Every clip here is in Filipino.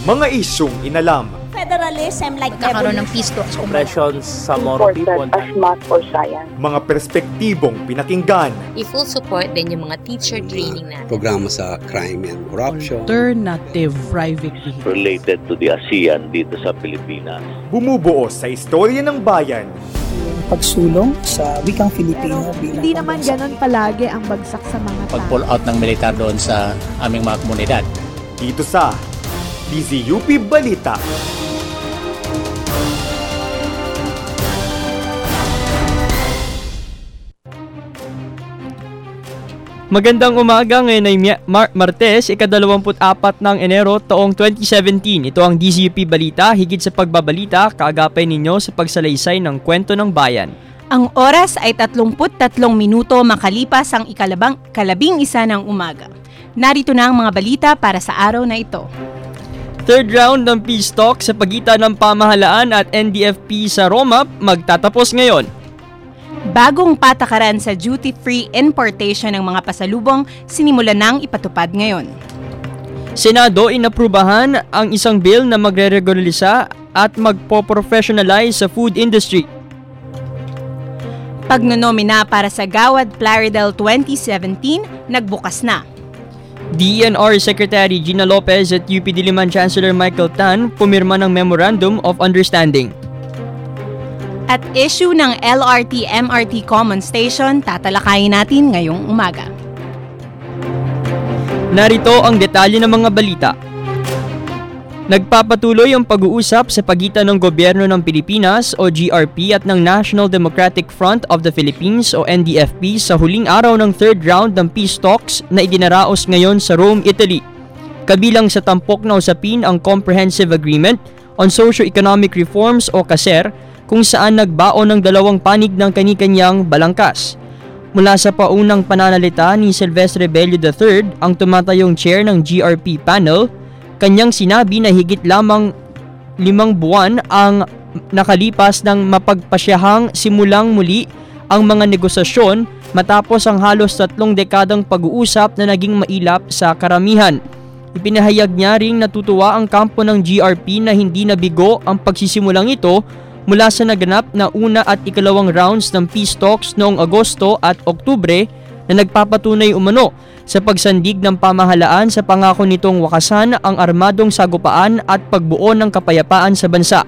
Mga isyong inalam. Federalism like Magkakaroon ng peace talks. Oppressions sa Moro people. As math or science. Mga perspektibong pinakinggan. I-full support din yung mga teacher training natin. Programa sa crime and corruption. Alternative private vehicle. Related to the ASEAN dito sa Pilipinas. Bumubuo sa istorya ng bayan. Pagsulong sa wikang Filipino bilang hindi naman ganun palagi ang bagsak sa mga tao. Pag-pull out ng militar doon sa aming mga komunidad. Dito sa DZUP Balita. Magandang umaga, ngayon ay Martes, ika-24 ng Enero taong 2017. Ito ang DZUP Balita, higit sa pagbabalita, kaagapay ninyo sa pagsalaysay ng kwento ng bayan. Ang oras ay 33 minuto makalipas ang kalabing isa ng umaga. Narito na ang mga balita para sa araw na ito. Third round ng peace talk sa pagitan ng pamahalaan at NDFP sa Roma magtatapos ngayon. Bagong patakaran sa duty-free importation ng mga pasalubong sinimulan nang ipatupad ngayon. Senado inaprubahan ang isang bill na magre-regularisa at magpo-professionalize sa food industry. Pagnonomina para sa Gawad Plaridel 2017 nagbukas na. DENR Secretary Gina Lopez at UP Diliman Chancellor Michael Tan pumirma ng Memorandum of Understanding. At issue ng LRT-MRT Common Station tatalakayin natin ngayong umaga. Narito ang detalye ng mga balita. Nagpapatuloy ang pag-uusap sa pagitan ng Gobyerno ng Pilipinas o GRP at ng National Democratic Front of the Philippines o NDFP sa huling araw ng third round ng peace talks na idinaraos ngayon sa Rome, Italy. Kabilang sa tampok na usapin ang Comprehensive Agreement on Socio-Economic Reforms o CASER, kung saan nagbaon ng dalawang panig ng kani-kanyang balangkas. Mula sa paunang pananalita ni Silvestre Bello III, ang tumatayong chair ng GRP panel, kanyang sinabi na higit lamang 5 buwan ang nakalipas ng mapagpasyahang simulang muli ang mga negosasyon matapos ang halos 3 dekadang pag-uusap na naging mailap sa karamihan. Ipinahayag niya ring natutuwa ang kampo ng GRP na hindi nabigo ang pagsisimulang ito mula sa naganap na una at ikalawang rounds ng peace talks noong Agosto at Oktubre na nagpapatunay umano sa pagsandig ng pamahalaan sa pangako nitong wakasan ang armadong sagupaan at pagbuo ng kapayapaan sa bansa.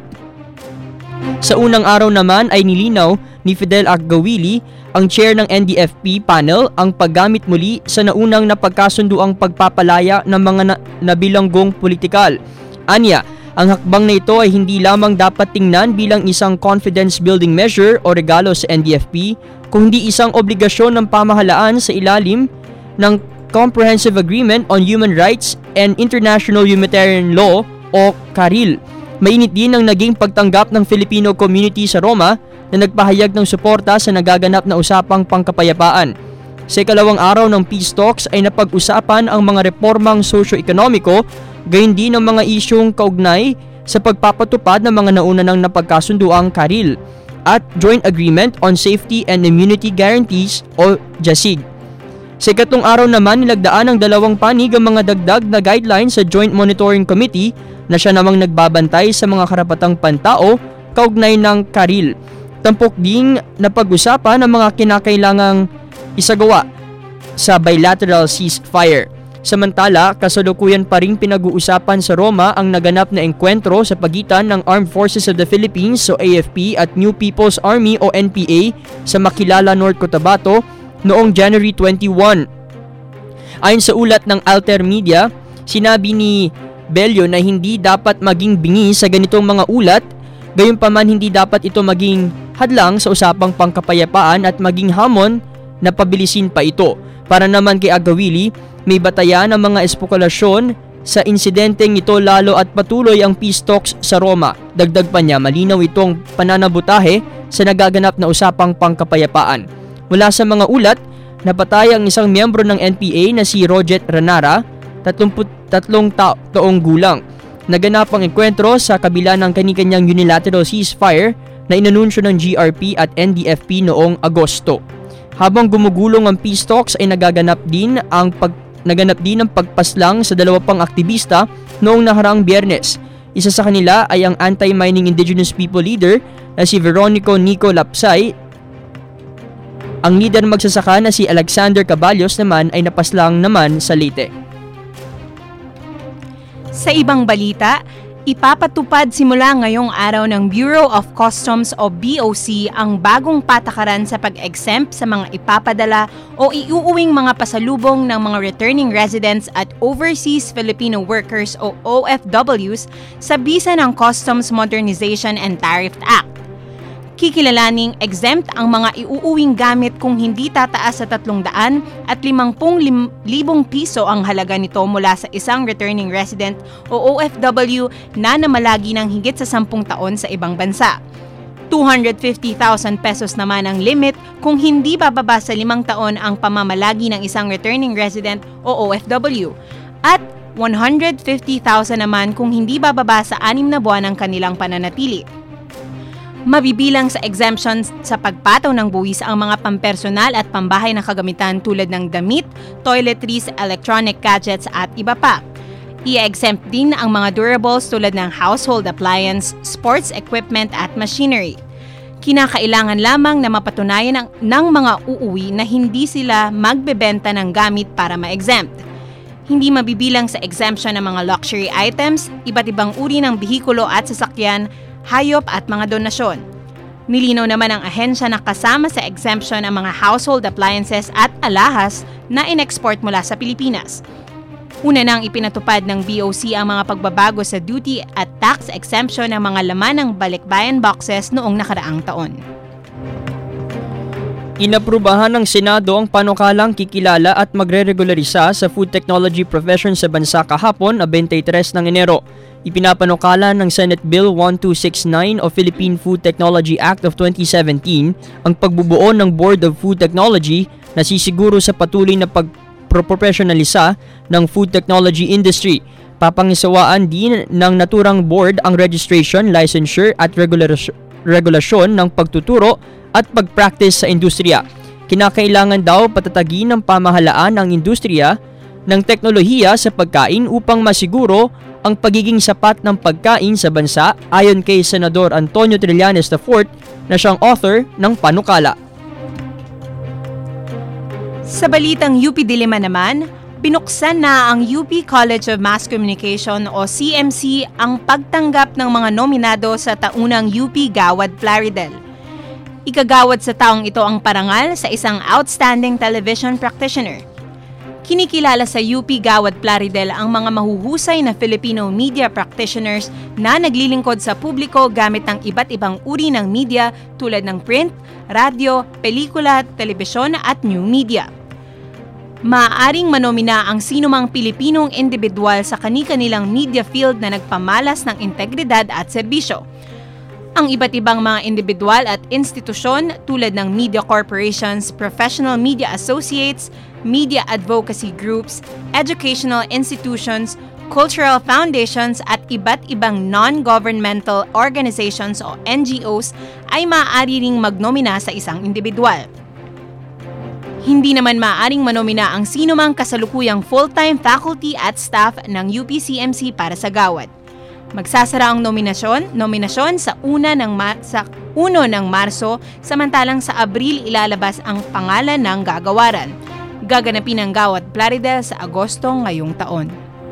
Sa unang araw naman ay nilinaw ni Fidel Agawili, ang chair ng NDFP panel, ang paggamit muli sa naunang napagkasunduang pagpapalaya ng mga nabilanggong politikal. Anya, ang hakbang na ito ay hindi lamang dapat tingnan bilang isang confidence-building measure o regalo sa NDFP, kundi isang obligasyon ng pamahalaan sa ilalim ng Comprehensive Agreement on Human Rights and International Humanitarian Law o CARIL. Mainit din ang naging pagtanggap ng Filipino community sa Roma na nagpahayag ng suporta sa nagaganap na usapang pangkapayapaan. Sa ikalawang araw ng peace talks ay napag-usapan ang mga reformang socio-ekonomiko, gayon din ang mga isyong kaugnay sa pagpapatupad ng mga nauna ng napagkasunduang CARIL at Joint Agreement on Safety and Immunity Guarantees o JASIG. Sa ikatong araw naman nilagdaan ng dalawang panig ang mga dagdag na guidelines sa Joint Monitoring Committee na siya namang nagbabantay sa mga karapatang pantao kaugnay ng CARIL. Tampok ding napag-usapan ang mga kinakailangang isagawa sa bilateral ceasefire. Samantala, kasalukuyan pa ring pinag-uusapan sa Roma ang naganap na engkwentro sa pagitan ng Armed Forces of the Philippines o AFP at New People's Army o NPA sa Makilala, North Cotabato noong January 21. Ayon sa ulat ng Alter Media, sinabi ni Bello na hindi dapat maging bingi sa ganitong mga ulat, gayunpaman hindi dapat ito maging hadlang sa usapang pangkapayapaan at maging hamon na pabilisin pa ito. Para naman kay Agawili, may batayan ng mga espekulasyon sa insidenteng ito lalo at patuloy ang peace talks sa Roma. Dagdag pa niya, malinaw itong pananabutahe sa nagaganap na usapang pangkapayapaan. Mula sa mga ulat, napatay ang isang miyembro ng NPA na si Roget Ranara, 33 taong gulang. Naganap ang enkwentro sa kabila ng kani-kanyang unilateral ceasefire na inanunsyo ng GRP at NDFP noong Agosto. Habang gumugulong ang peace talks ay naganap din ang pagpaslang sa dalawa pang aktivista noong nakaraang Biyernes. Isa sa kanila ay ang anti-mining indigenous people leader na si Veronico Nico Lapsay. Ang leader magsasaka na si Alexander Caballos naman ay napaslang naman sa Leyte. Sa ibang balita, ipapatupad simula ngayong araw ng Bureau of Customs o BOC ang bagong patakaran sa pag-exempt sa mga ipapadala o iuuwing mga pasalubong ng mga returning residents at overseas Filipino workers o OFWs sa bisa ng Customs Modernization and Tariff Act. Kikilalaning exempt ang mga iuuwing gamit kung hindi tataas sa 300 at 50,000 piso ang halaga nito mula sa isang returning resident o OFW na namalagi ng higit sa 10 taon sa ibang bansa. 250,000 pesos naman ang limit kung hindi bababa sa 5 taon ang pamamalagi ng isang returning resident o OFW at 150,000 naman kung hindi bababa sa 6 na buwan ang kanilang pananatili. Mabibilang sa exemptions sa pagpataw ng buwis ang mga pampersonal at pambahay na kagamitan tulad ng damit, toiletries, electronic gadgets at iba pa. I-exempt din ang mga durables tulad ng household appliance, sports equipment at machinery. Kinakailangan lamang na mapatunayan ng mga uuwi na hindi sila magbebenta ng gamit para ma-exempt. Hindi mabibilang sa exemption ang mga luxury items, iba't ibang uri ng bihikulo at sasakyan, hayop at mga donasyon. Nilinaw naman ng ahensya na kasama sa exemption ang mga household appliances at alahas na in-export mula sa Pilipinas. Una nang ipinatupad ng BOC ang mga pagbabago sa duty at tax exemption ng mga laman ng balikbayan boxes noong nakaraang taon. Inaprubahan ng Senado ang panukalang kikilala at magre-regularisa sa food technology profession sa bansa kahapon, 23 ng Enero. Ipinapanukala ng Senate Bill 1269 o Philippine Food Technology Act of 2017 ang pagbubuo ng Board of Food Technology na sisiguro sa patuloy na pagproprofessionalisa ng food technology industry. Papangisawaan din ng naturang board ang registration, licensure at regulasyon ng pagtuturo at pag-practice sa industriya. Kinakailangan daw patatagin ng pamahalaan ang industriya ng teknolohiya sa pagkain upang masiguro ang pagiging sapat ng pagkain sa bansa ayon kay Senador Antonio Trillanes IV na siyang author ng panukala. Sa balitang UP Diliman naman, binuksan na ang UP College of Mass Communication o CMC ang pagtanggap ng mga nominado sa taunang UP Gawad Plaridel. Ikagawad sa taong ito ang parangal sa isang outstanding television practitioner. Kinikilala sa UP Gawad Plaridel ang mga mahuhusay na Filipino media practitioners na naglilingkod sa publiko gamit ng iba't ibang uri ng media tulad ng print, radyo, pelikula, telebisyon at new media. Maaaring manomina ang sinumang Pilipinong individual sa kani-kanilang media field na nagpamalas ng integridad at serbisyo. Ang iba't ibang mga individual at institusyon tulad ng media corporations, professional media associates, media advocacy groups, educational institutions, cultural foundations at iba't ibang non-governmental organizations o NGOs ay maaari ring magnomina sa isang individual. Hindi naman maaaring manomina ang sinumang kasalukuyang full-time faculty at staff ng UPCMC para sa Gawad. Magsasara ang nominasyon sa 1 ng Marso, samantalang sa Abril ilalabas ang pangalan ng gagawaran. Gaganapin ang Gawad Plaridel sa Agosto ngayong taon.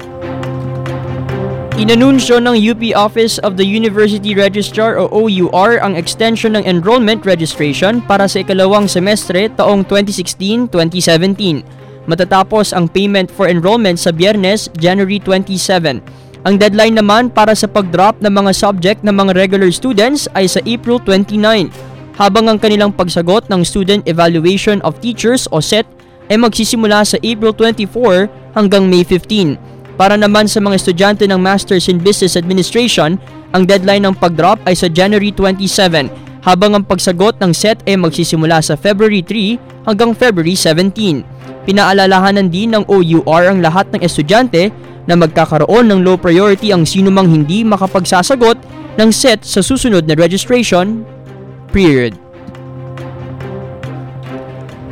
Inanunsyo ng UP Office of the University Registrar o OUR ang extension ng enrollment registration para sa ikalawang semestre taong 2016-2017. Matatapos ang payment for enrollment sa Biyernes, January 27. Ang deadline naman para sa pag-drop ng mga subject ng mga regular students ay sa April 29, habang ang kanilang pagsagot ng Student Evaluation of Teachers o SET ay magsisimula sa April 24 hanggang May 15. Para naman sa mga estudyante ng Masters in Business Administration, ang deadline ng pag-drop ay sa January 27, habang ang pagsagot ng SET ay magsisimula sa February 3 hanggang February 17. Pinaalalahanan din ng OUR ang lahat ng estudyante na magkakaroon ng low priority ang sinumang hindi makapagsasagot ng SET sa susunod na registration period.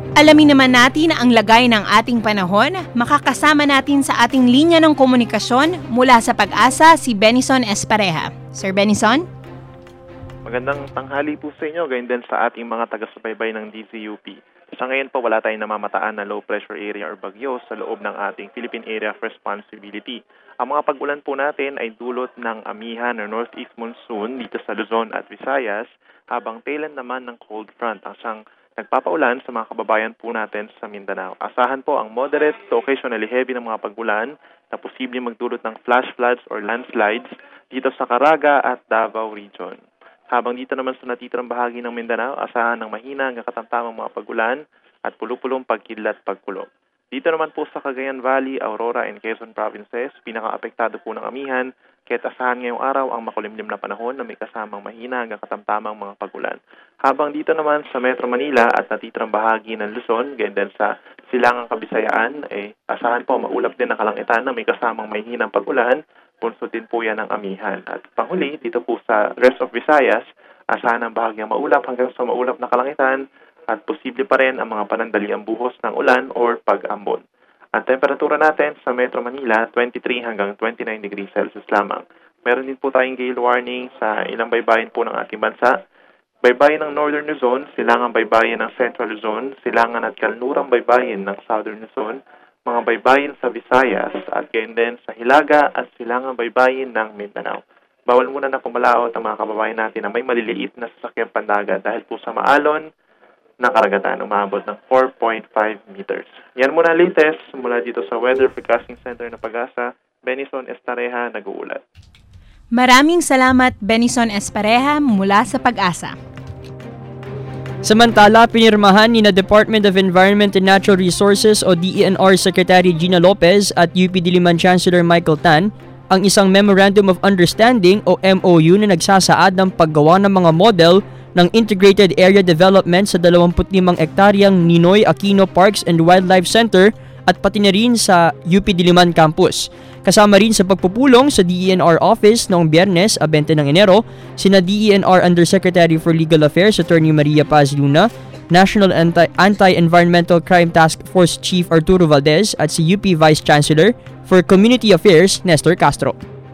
Alamin naman natin ang lagay ng ating panahon. Makakasama natin sa ating linya ng komunikasyon mula sa Pag-asa si Benison Espareha. Sir Benison? Magandang tanghali po sa inyo, gayon din sa ating mga taga-subaybay ng DZUP. Sa ngayon po, wala tayong namamataan na low pressure area or bagyo sa loob ng ating Philippine Area of Responsibility. Ang mga pag-ulan po natin ay dulot ng amihan or northeast monsoon dito sa Luzon at Visayas, habang tailan naman ng cold front ang siyang nagpapaulan sa mga kababayan po natin sa Mindanao. Asahan po ang moderate to occasionally heavy ng mga pag-ulan na posibleng magdulot ng flash floods or landslides dito sa Caraga at Davao Region. Habang dito naman sa natitirang bahagi ng Mindanao, asahan ng mahina hanggang katamtamang mga pag-ulan at pulupulong pagkidlat pagkulog. Dito naman po sa Cagayan Valley, Aurora and Quezon Provinces, pinaka-apektado po ng amihan, kaya't asahan ngayong araw ang makulimlim na panahon na may kasamang mahina hanggang katamtamang mga pag-ulan. Habang dito naman sa Metro Manila at natitirang bahagi ng Luzon, ganyan din sa Silangang Kabisayaan, asahan po maulap din ang kalangitan na may kasamang mahinang pag-ulan. Punsod din po yan ng amihan. At panghuli, dito po sa rest of Visayas, asahan ang bahagyang maulap hanggang sa maulap na kalangitan at posible pa rin ang mga panandaliang buhos ng ulan or pag-ambon. Ang temperatura natin sa Metro Manila, 23 hanggang 29 degrees Celsius lamang. Meron din po tayong gale warning sa ilang baybayin po ng ating bansa. Baybayin ng Northern Luzon, silangang baybayin ng Central Luzon, silangan at kalnurang baybayin ng Southern Luzon, mga baybayin sa Visayas at gayon din sa Hilaga at silangang baybayin ng Mindanao. Bawal muna na pumalaot ang mga kababayan natin na may maliliit na sasakyang pandagat dahil po sa maalon na karagatan umabot ng 4.5 meters. Yan muna latest mula dito sa Weather Forecasting Center ng Pag-asa. Benison Espareha, nag-uulat. Maraming salamat, Benison Espareha mula sa Pag-asa. Samantala, pinirmahan ni na Department of Environment and Natural Resources o DENR Secretary Gina Lopez at UP Diliman Chancellor Michael Tan ang isang Memorandum of Understanding o MOU na nagsasaad ng paggawa ng mga model ng Integrated Area Development sa 25 ektaryang Ninoy Aquino Parks and Wildlife Center at pati na rin sa UP Diliman Campus. Kasama rin sa pagpupulong sa DENR office noong Biyernes, 20 ng Enero, sina DENR Undersecretary for Legal Affairs Attorney Maria Paz Luna, National Anti-Environmental Crime Task Force Chief Arturo Valdez at si UP Vice Chancellor for Community Affairs Nestor Castro.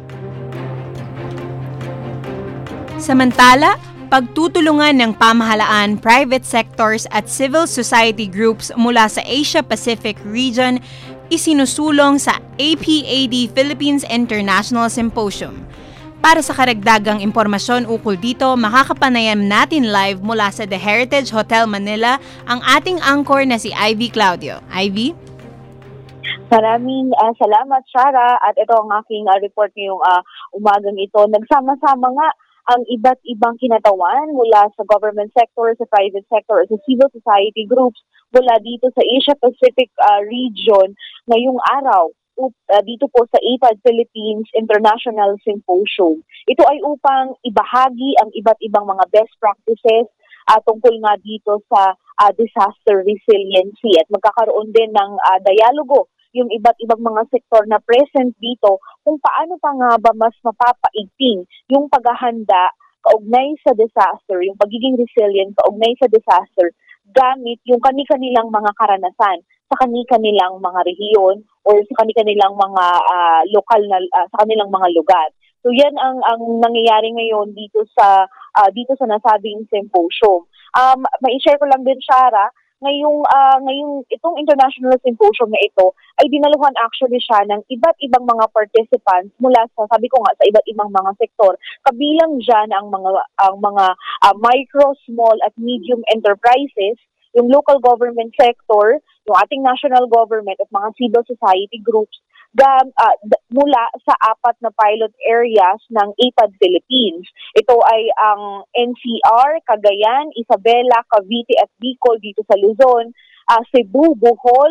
Samantala, pagtutulungan ng pamahalaan, private sectors at civil society groups mula sa Asia-Pacific region isinusulong sa APAD Philippines International Symposium. Para sa karagdagang impormasyon ukol dito, makakapanayam natin live mula sa The Heritage Hotel Manila ang ating anchor na si Ivy Claudio. Ivy? Maraming salamat, Shara. At ito ang aking report ngayong umagang ito. Nagsama-sama nga ang iba't ibang kinatawan mula sa government sector, sa private sector, sa civil society groups mula dito sa Asia-Pacific region ngayong araw dito po sa APAD Philippines International Symposium. Ito ay upang ibahagi ang iba't ibang mga best practices tungkol nga dito sa disaster resiliency at magkakaroon din ng dialogo yung iba't ibang mga sektor na present dito kung paano pa nga ba mas mapapaigting yung paghahanda kaugnay sa disaster, yung pagiging resilient kaugnay sa disaster gamit yung kani-kanilang mga karanasan sa kani-kanilang mga rehiyon o sa kani-kanilang mga lokal na sa kanilang mga lugar. So yan ang nangyayari ngayon dito sa nasabing symposium. Mai-share ko lang din, Shara, ngayong itong international symposium na ito ay dinaluhan actually siya ng iba't ibang mga participants mula sa, sabi ko nga, sa iba't ibang mga sektor. Kabilang dyan ang mga micro, small at medium enterprises, yung local government sector, yung ating national government at mga civil society groups mula sa 4 na pilot areas ng APAD Philippines. Ito ay ang NCR, Cagayan, Isabela, Cavite at Bicol dito sa Luzon, Cebu, Bohol,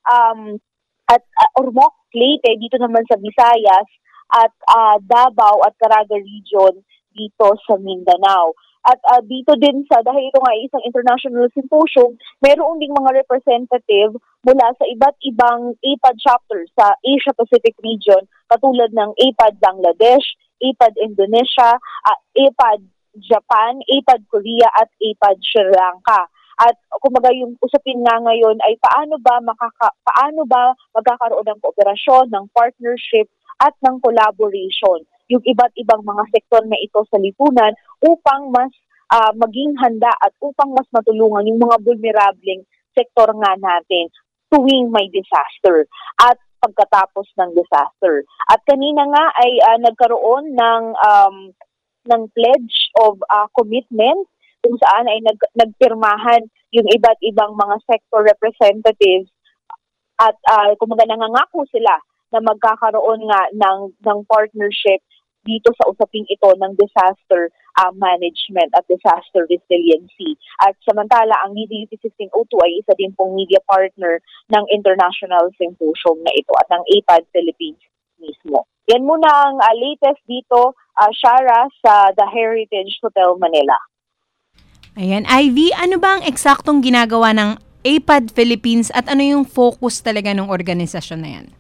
at Ormoc, Leyte dito naman sa Visayas, at Davao at Caraga region dito sa Mindanao. At dito din dahil ito nga ay isang international symposium, mayroon ding mga representative mula sa iba't ibang APAD chapters sa Asia-Pacific region, katulad ng APAD Bangladesh, APAD Indonesia, APAD Japan, APAD Korea at APAD Sri Lanka. At kumbaga yung usapin nga ngayon ay paano ba magkakaroon ng kooperasyon, ng partnership at ng collaboration yung iba't ibang mga sektor na ito sa lipunan upang mas maging handa at upang mas matulungan yung mga vulnerableng sektor nga natin tuwing may disaster at pagkatapos ng disaster. At kanina nga ay nagkaroon ng pledge of commitment kung saan ay nagpirmahan yung iba't ibang mga sector representatives at kumbaga nangangako sila na magkakaroon nga ng partnership dito sa usaping ito ng disaster management at disaster resiliency. At samantala, ang DZUP 1602 ay isa din pong media partner ng international symposium na ito at ng APAD Philippines mismo. Yan muna ang latest dito, Shara, sa The Heritage Hotel Manila. Ayan, Ivy, ano ba ang eksaktong ginagawa ng APAD Philippines at ano yung focus talaga ng organisasyon na yan?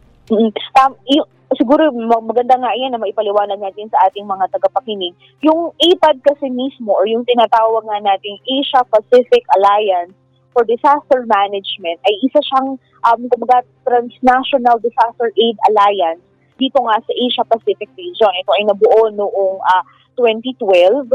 Siguro maganda nga yan na maipaliwanag natin sa ating mga tagapakinig. Yung APAD kasi mismo or yung tinatawag nga nating Asia Pacific Alliance for Disaster Management ay isa siyang kumbaga transnational disaster aid alliance dito nga sa Asia Pacific region. Ito ay nabuo noong 2012.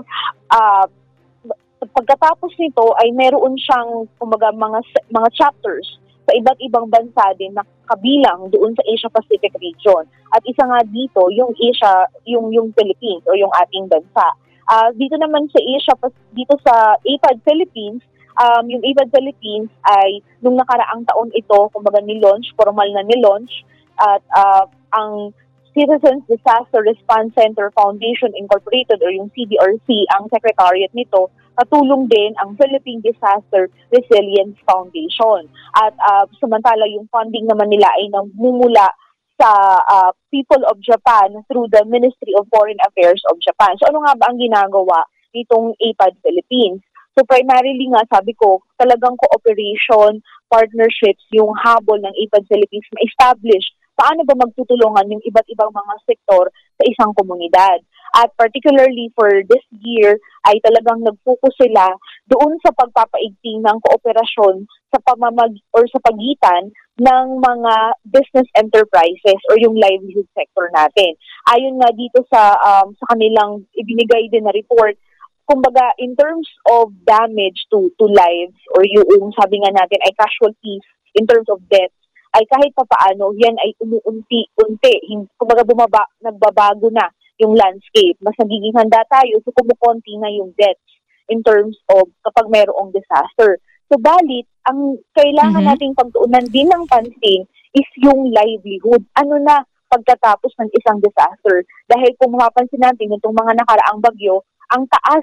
Pagkatapos nito ay meron siyang kumbaga mga chapters sa iba't ibang bansa din na kabilang doon sa Asia Pacific region. At isa nga dito yung Philippines o yung ating bansa. Dito naman sa dito sa APAD Philippines, yung APAD Philippines ay nung nakaraang taon ito, kumbaga formal na ni-launch at ang Citizens Disaster Response Center Foundation Incorporated o yung CDRC ang secretariat nito. Katulong din ang Philippine Disaster Resilience Foundation. At samantala yung funding naman nila ay namumula sa People of Japan through the Ministry of Foreign Affairs of Japan. So ano nga ba ang ginagawa nitong APAD Philippines? So primarily nga sabi ko, talagang cooperation, partnerships yung habol ng APAD Philippines ma-establish paano ba magtutulungan yung iba't ibang mga sektor sa isang komunidad. At particularly for this year, ay talagang nag-focus sila doon sa pagpapaigting ng kooperasyon sa sa pagitan ng mga business enterprises or yung livelihood sector natin. Ayon nga dito sa kanilang ibinigay din na report, kumbaga in terms of damage to lives or yung sabi nga natin ay casualties in terms of deaths, ay kahit pa paano, yan ay umuunti-unti. Kumbaga nagbabago na yung landscape. Mas nagiging handa tayo, so kumukonti na yung deaths in terms of kapag mayroong disaster. So balit, ang kailangan nating pagtuunan din ng pansin is yung livelihood. Ano na pagkatapos ng isang disaster? Dahil kung mapapansin natin, itong mga nakaraang bagyo, ang taas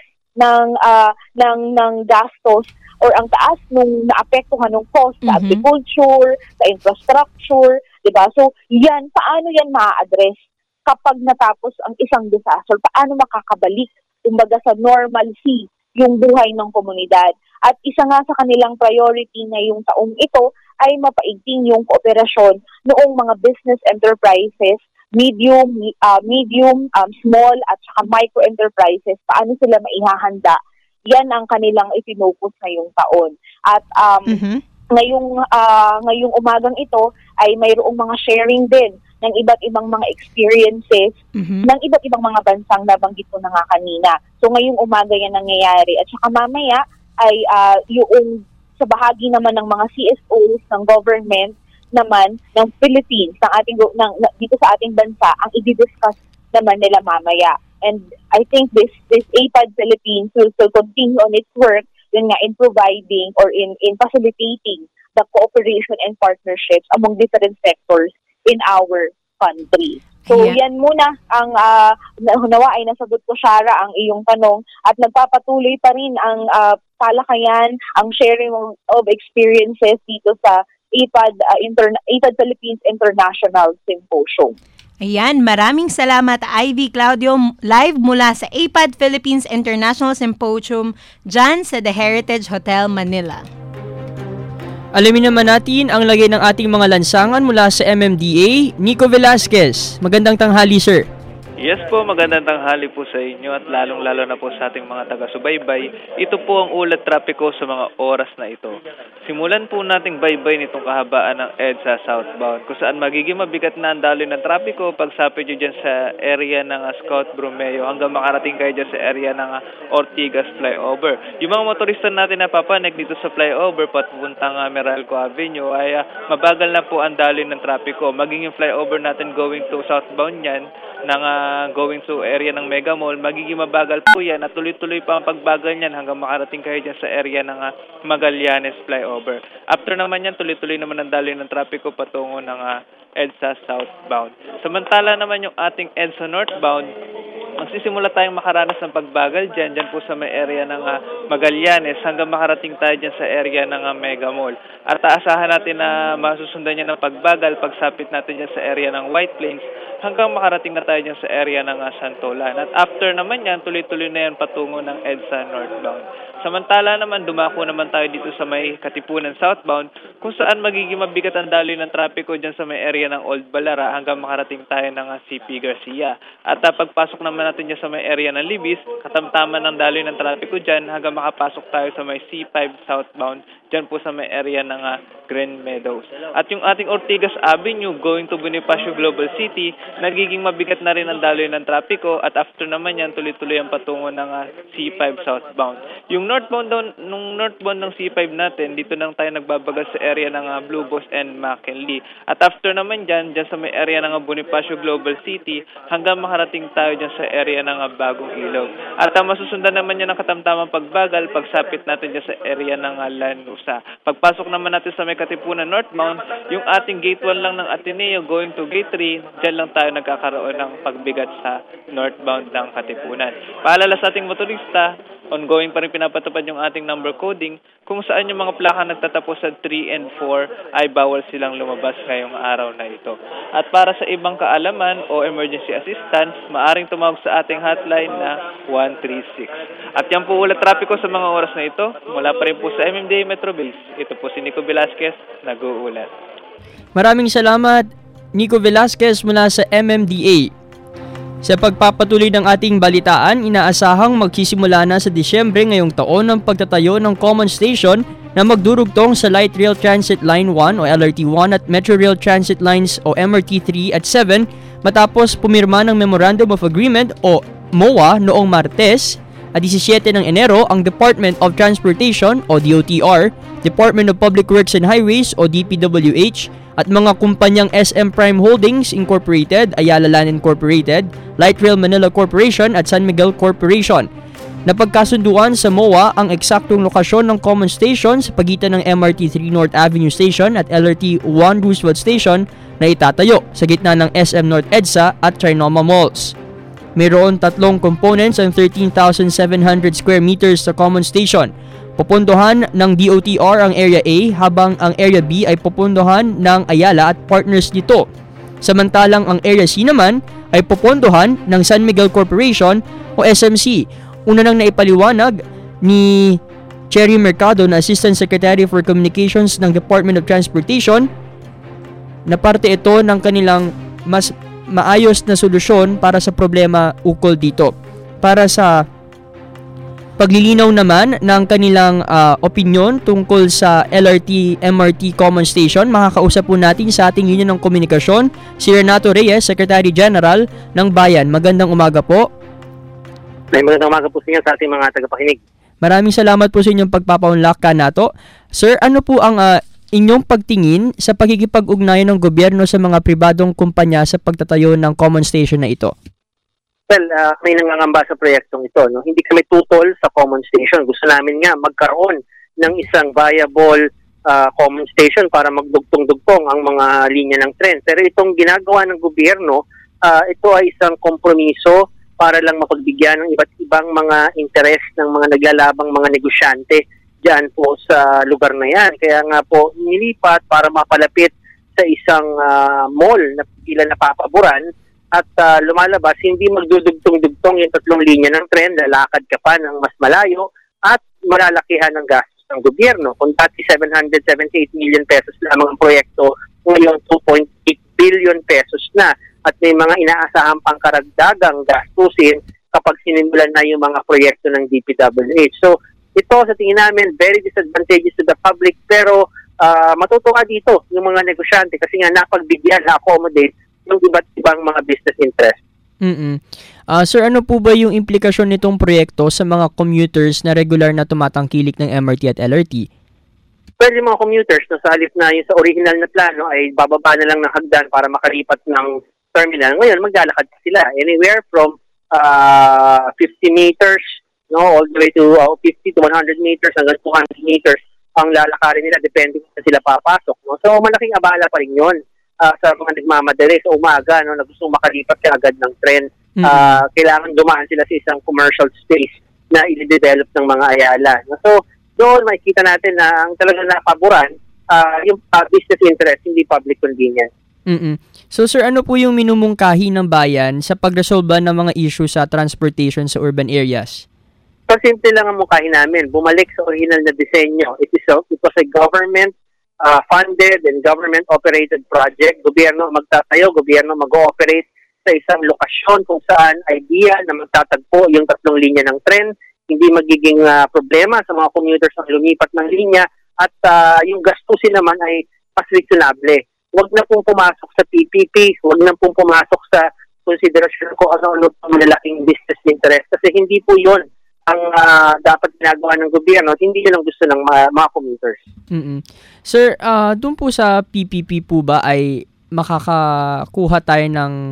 ng gastos or ang taas nung naapektuhan ng cost sa agriculture, sa infrastructure, diba? So, paano yan ma-address kapag natapos ang isang disaster? Paano makakabalik, kumbaga sa normalcy, yung buhay ng komunidad? At isa nga sa kanilang priority ngayong taong ito ay mapaigting yung kooperasyon noong mga business enterprises, medium, small at saka micro enterprises, paano sila maihahanda. Yan ang kanilang ipinocus ngayong taon. At ngayong umagang ito ay mayroong mga sharing din ng iba't ibang mga experiences ng iba't ibang mga bansang nabanggit ko na nga kanina. So ngayong umaga yan nangyayari. At saka mamaya ay yung sa bahagi naman ng mga CSOs ng government naman ng Philippines, dito sa ating bansa, ang i-discuss naman nila mamaya. And I think this APAD Philippines will continue on its work in providing or in facilitating the cooperation and partnerships among different sectors in our country. So yan muna ang nawa ay nasagot ko, Shara, ang iyong tanong at nagpapatuloy pa rin ang talakayan, ang sharing of experiences dito sa APAD Philippines International Symposium. Ayan, maraming salamat Ivy Claudio, live mula sa APAD Philippines International Symposium dyan sa The Heritage Hotel Manila. Alamin naman natin ang lagay ng ating mga lansangan mula sa MMDA, Nico Velasquez. Magandang tanghali, sir. Yes po, magandang tanghali po sa inyo at lalong-lalo na po sa ating mga taga-subaybay. Ito po ang ulat trapiko sa mga oras na ito. Simulan po nating baybay nitong kahabaan ng EDSA southbound kung saan magiging mabigat na ang daloy ng trapiko pagsapit nyo dyan sa area ng Scout Bromeo hanggang makarating kayo dyan sa area ng Ortigas flyover. Yung mga motorista natin na papanik dito sa flyover papuntang Meralco Avenue ay mabagal na po ang daloy ng trapiko. Maging yung flyover natin going to southbound yan ng going to area ng Mega Mall, magiging mabagal po yan at tuloy-tuloy pa ang pagbagal niyan hanggang makarating kayo dyan sa area ng Magallanes flyover. After naman yan, tuloy-tuloy naman ang daloy ng trapiko patungo ng EDSA southbound. Samantala naman yung ating EDSA northbound, magsisimula tayong makaranas ng pagbagal dyan po sa may area ng Magallanes hanggang makarating tayo dyan sa area ng Mega Mall. At aasahan natin na masusundan niya ng pagbagal pagsapit natin dyan sa area ng White Plains hanggang makarating na tayo dyan sa area ng Santolan. At after naman yan, tuloy-tuloy na yan patungo ng EDSA northbound. Samantala naman, dumako naman tayo dito sa may Katipunan southbound kung saan magiging mabigat ang daloy ng trapiko dyan sa may area ng Old Balara hanggang makarating tayo ng CP Garcia. At pagpasok naman natin dyan sa may area ng Libis, katamtaman ng daloy ng trapiko dyan hanggang makapasok tayo sa may C5 southbound dyan po sa may area ng Green Meadows. At yung ating Ortigas Avenue going to Bonifacio Global City, nagiging mabigat na rin ang daloy ng trapiko at after naman yan, tuloy-tuloy ang patungo ng C5 southbound. Yung northbound ng C5 natin, dito nang tayo nagbabagal sa area ng Blue Boss and McKinley. At after naman dyan sa may area ng Bonifacio Global City, hanggang makarating tayo dyan sa area ng Bagong Ilog. At masusundan naman yan ng katamtamang pagbagal pagsapit natin dyan sa area ng Lanusa. Pagpasok naman natin sa may Katipunan northbound, yung ating gate 1 lang ng Ateneo going to gate 3, dyan lang tayo nagkakaroon ng pagbigat sa northbound ng Katipunan. Paalala sa ating motorista, ongoing pa rin pinapatupad yung ating number coding kung saan yung mga plaka nagtatapos sa 3 and 4 ay bawal silang lumabas ngayong araw na ito. At para sa ibang kaalaman o emergency assistance, maaring tumawag sa ating hotline na 136. At yan po ulat trapiko sa mga oras na ito. Mula pa rin po sa MMDA Metro Base. Ito po si Nico Velasquez, nag-uulat. Maraming salamat, Nico Velasquez mula sa MMDA. Sa pagpapatuloy ng ating balitaan, inaasahang magsisimula na sa Disyembre ngayong taon ang pagtatayo ng common station na magdurugtong sa Light Rail Transit Line 1 o LRT1 at Metro Rail Transit Lines o MRT3 at 7 matapos pumirma ng Memorandum of Agreement o MOA noong Martes at 17 ng Enero ang Department of Transportation o DOTR, Department of Public Works and Highways o DPWH at mga kumpanyang SM Prime Holdings Incorporated, Ayala Land Incorporated, Light Rail Manila Corporation at San Miguel Corporation. Napagkasunduan sa MOA ang eksaktong lokasyon ng common station sa pagitan ng MRT3 North Avenue Station at LRT1 Roosevelt Station na itatayo sa gitna ng SM North EDSA at Trinoma Malls. Mayroon 3 components ang 13,700 square meters sa common station. Pupundohan ng DOTR ang Area A habang ang Area B ay pupundohan ng Ayala at partners nito. Samantalang ang Area C naman ay pupundohan ng San Miguel Corporation o SMC. Una nang naipaliwanag ni Cherry Mercado na Assistant Secretary for Communications ng Department of Transportation na parte ito ng kanilang mas maayos na solusyon para sa problema ukol dito. Para sa paglilinaw naman ng kanilang opinion tungkol sa LRT MRT Common Station, makakausap po natin sa ating Union ng Komunikasyon si Renato Reyes, Secretary General ng Bayan. Magandang umaga po. Magandang umaga po sa inyo sa ating mga tagapakinig. Maraming salamat po sa inyong pagpapaunlak ka nato. Sir, ano po ang inyong pagtingin sa pagkikipag-ugnayan ng gobyerno sa mga pribadong kumpanya sa pagtatayo ng common station na ito? Well, may nangangamba sa proyektong ito. No? Hindi kami tutol sa common station. Gusto namin nga magkaroon ng isang viable common station para magdugtong-dugtong ang mga linya ng tren. Pero itong ginagawa ng gobyerno, ito ay isang kompromiso para lang mapagbigyan ng iba't ibang mga interes ng mga naglalabang mga negosyante dyan po sa lugar na yan. Kaya nga po nilipat para mapalapit sa isang mall na pila napapaboran at lumalabas, hindi magdudugtong-dugtong yung 3 linya ng tren, lalakad ka pa ng mas malayo at malalakihan ng gastos ng gobyerno. Kung dati 778 million pesos lamang ang proyekto, ngayon 2.8 billion pesos na. at may mga inaasahang pangkaragdagang gastusin kapag sinimulan na yung mga proyekto ng DPWH. So, ito sa tingin namin very disadvantageous to the public, pero matutuwa dito yung mga negosyante kasi nga napagbigyan, na-accommodate yung iba't ibang mga business interest. Sir, ano po ba yung implikasyon nitong proyekto sa mga commuters na regular na tumatangkilik ng MRT at LRT? Well, yung mga commuters, no, sa halip na yung sa original na plano ay bababa na lang ng hagdan para makalipat ng terminal. Ngayon, maglalakad sila anywhere from 50 meters, no, all the way to 50 to 100 meters hanggang 200 meters ang lalakarin nila depende kung sila papasok. No? So, malaking abala pa rin yun sa mga nagmamadali sa umaga, no, na gustong makalipat agad ng tren. Kailangan dumaan sila sa isang commercial space na i-develop ng mga ayala. No? So, doon makikita natin na ang talagang napaboran yung business interest, hindi public convenience. So sir, ano po yung minumungkahi ng bayan sa pagresolba ng mga issue sa transportation sa urban areas? So simple lang ang mungkahi namin. Bumalik sa original na disenyo. It was a government funded and government operated project. Gobyerno magtatayo, gobyerno mag-ooperate sa isang lokasyon kung saan idea na magtatagpo yung 3 linya ng tren. Hindi magiging problema sa mga commuters na lumipat ng linya at yung gastusin naman ay mas reasonable. Huwag na pong pumasok sa PPP, huwag na pong pumasok sa konsiderasyon kung ano pang malalaking business interest kasi hindi po yun ang dapat ginagawa ng gobyerno at hindi yun ang gusto ng mga commuters. Sir, doon po sa PPP po ba ay makakakuha tayo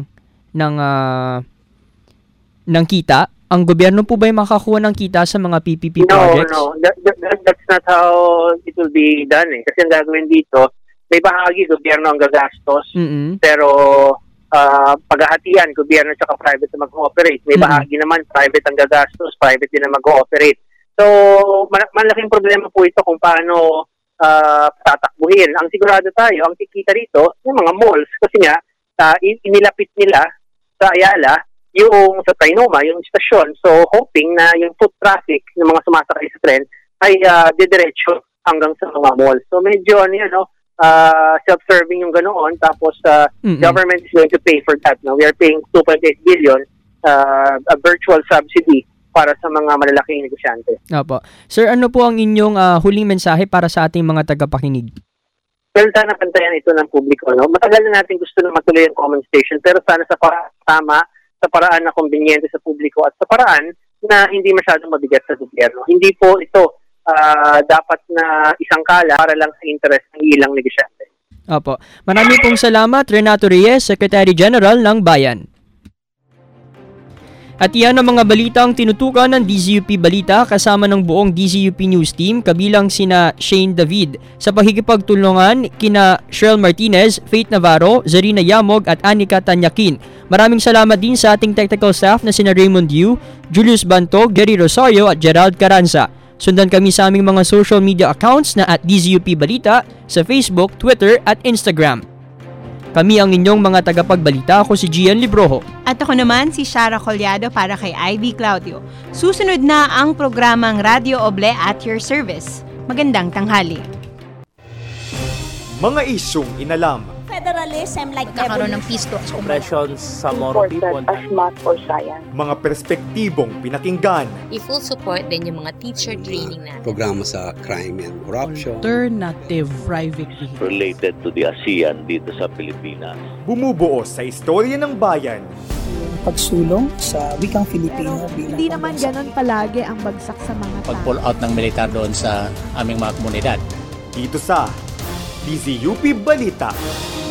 ng kita? Ang gobyerno po ba ay makakuha ng kita sa mga PPP projects? No. That's not how it will be done. Kasi ang gagawin dito, may bahagi gobyerno ang gagastos, pero paghahatian, gobyerno at private na mag-ooperate. May bahagi naman, private ang gagastos, private din na mag-ooperate. So, malaking problema po ito kung paano tatakbuhin. Ang sigurado tayo, ang kikita rito, yung mga malls, kasi nga, inilapit nila sa Ayala, yung sa Trinoma, yung istasyon. So, hoping na yung foot traffic ng mga sumasakay sa tren ay didiretso hanggang sa mga malls. So, medyo self-serving yung ganoon, tapos government is going to pay for that. No? We are paying 2.8 billion a virtual subsidy para sa mga malalaking negosyante. Opo. Sir, ano po ang inyong huling mensahe para sa ating mga tagapakinig? Well, sana pantayan ito ng publiko. No? Matagal na natin gusto na matuloy ang common station, pero sana sa paraan na kombinyente sa publiko at sa paraan na hindi masyadong mabigat sa gobyerno. Hindi po ito dapat na isang kala para lang sa interest ng ilang negosyante. Opo. Maraming pong salamat, Renato Reyes, Secretary General ng Bayan. At iyan ang mga balitang tinutukan ng DZUP Balita kasama ng buong DZUP News Team kabilang sina Shane David sa pakikipagtulungan kina Cheryl Martinez, Faith Navarro, Zarina Yamog at Anika Tanyakin. Maraming salamat din sa ating technical staff na sina Raymond Yu, Julius Bantog, Gary Rosario at Gerald Caranza. Sundan kami sa aming mga social media accounts na @DZUP Balita sa Facebook, Twitter at Instagram. Kami ang inyong mga tagapagbalita. Ako si Gian Libroho. At ako naman si Shara Collado para kay Ivy Claudio. Susunod na ang programang Radio Oble at your service. Magandang tanghali. Mga isyong inalam. Federalism like nagkakaroon ng peace talks. Oppressions sa more people. As math or science. Mga perspektibong pinakinggan. I-full support din yung mga teacher training natin. Programa sa crime and corruption. Alternative private vehicle. Related to the ASEAN dito sa Pilipinas. Bumubuo sa istorya ng bayan. Pagsulong sa wikang Filipino bilang Hindi naman ganun palagi ang bagsak sa mga tao. Pag-pull out ng militar doon sa aming mga komunidad. Dito sa DZUP Balita.